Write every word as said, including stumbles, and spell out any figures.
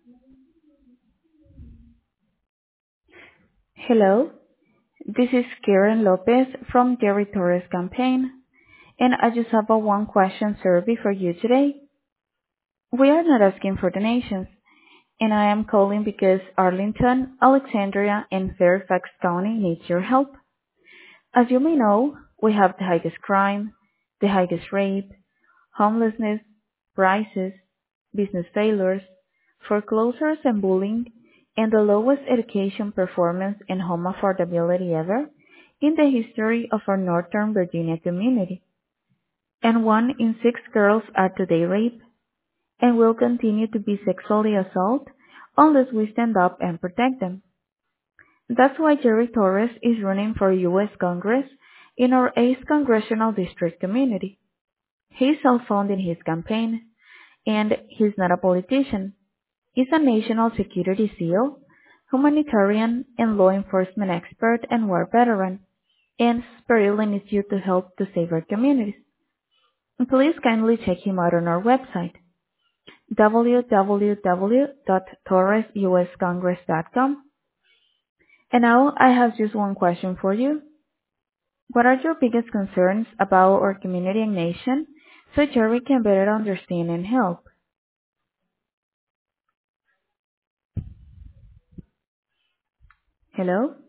Hello, this is Karen Lopez from Jerry Torres campaign, and I just have a one-question survey for you today. We are not asking for donations, and I am calling because Arlington, Alexandria, and Fairfax County needs your help. As you may know, we have the highest crime, the highest rape, homelessness, prices, business failures, foreclosures and bullying, and the lowest education performance and home affordability ever in the history of our Northern Virginia community. And one in six girls are today raped and will continue to be sexually assaulted unless we stand up and protect them. That's why Jerry Torres is running for U S Congress in our eighth Congressional District community. He's self-funding his campaign, and he's not a politician. He's a national security SEAL, humanitarian and law enforcement expert and war veteran, and Sperry needs you to help to save our communities. Please kindly check him out on our website, w w w dot torres u s congress dot com. And now I have just one question for you. What are your biggest concerns about our community and nation so Jerry can better understand and help? Hello?